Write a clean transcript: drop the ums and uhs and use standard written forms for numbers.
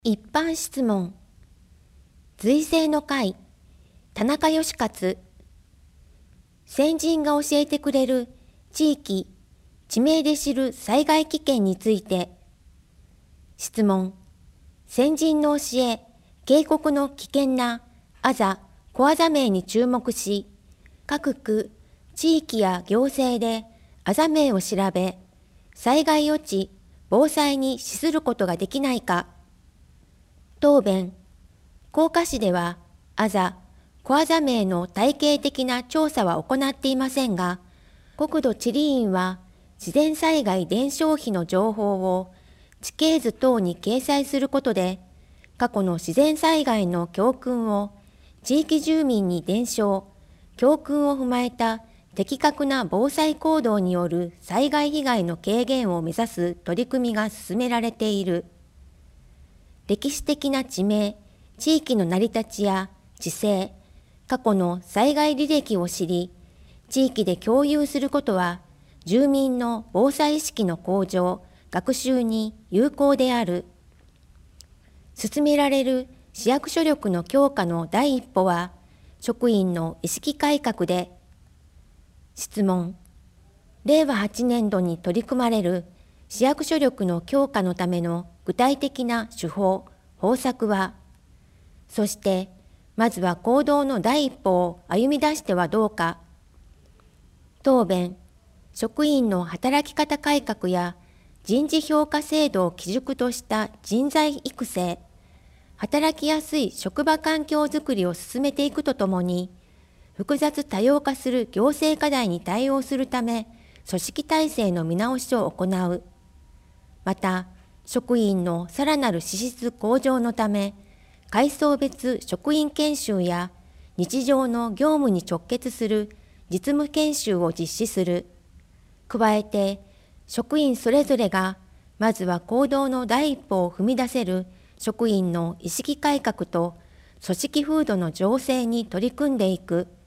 一般質問。随声の会、田中義勝。先人が教えてくれる地域、地名で知る災害危険について。質問。先人の教え、警告の危険なあざ、小あざ名に注目し、各区、地域や行政であざ名を調べ、災害予知、防災に資することができないか。答弁。甲賀市では、あざ、小あざ名の体系的な調査は行っていませんが、国土地理院は自然災害伝承碑の情報を地形図等に掲載することで、過去の自然災害の教訓を地域住民に伝承、教訓を踏まえた的確な防災行動による災害被害の軽減を目指す取り組みが進められている。歴史的な地名、地域の成り立ちや地勢、過去の災害履歴を知り、地域で共有することは、住民の防災意識の向上、学習に有効である。進められる市役所力の強化の第一歩は、職員の意識改革で。質問。令和8年度に取り組まれる市役所力の強化のための具体的な手法、方策は、そして、まずは行動の第一歩を歩み出してはどうか。答弁。職員の働き方改革や人事評価制度を基軸とした人材育成、働きやすい職場環境づくりを進めていくとともに、複雑多様化する行政課題に対応するため、組織体制の見直しを行う。また、職員のさらなる資質向上のため、階層別職員研修や日常の業務に直結する実務研修を実施する。加えて、職員それぞれが、まずは行動の第一歩を踏み出せる職員の意識改革と組織風土の醸成に取り組んでいく。